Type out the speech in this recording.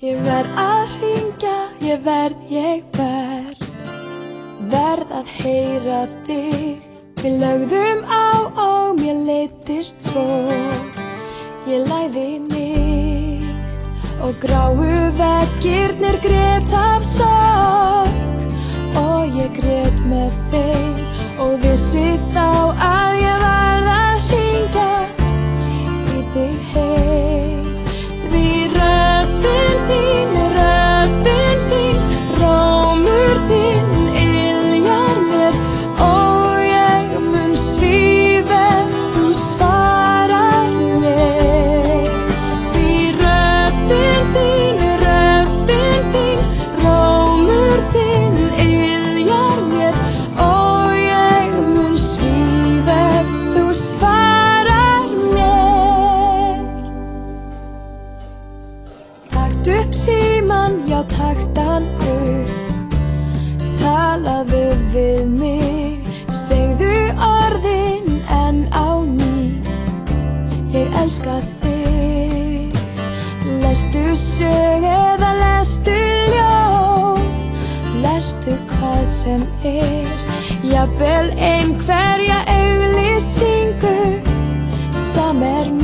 Ég verð að hringja, ég verð að heyra þig. Við lögðum á og mér leiddist svo. Ég lagði mig og gráu veggirnir grét af sorg. Og ég grét með þeim og vissi þá að ég varð að hringja í þig heim. Því röddin þín, rómur þinn yljar mér og ég mun svífa ef þú svarar mér. Því röddin þín, rómur þinn yljar mér og ég mun svífa ef þú svarar mér. Taktu upp símann, já taktu hann upp. Talaðu við mig, segðu orðin enn á ný. Ég elska þig. Lestu sög eða lestu ljóð, lestu hvað sem jafnvel einhverja auglýsingu, sem mér.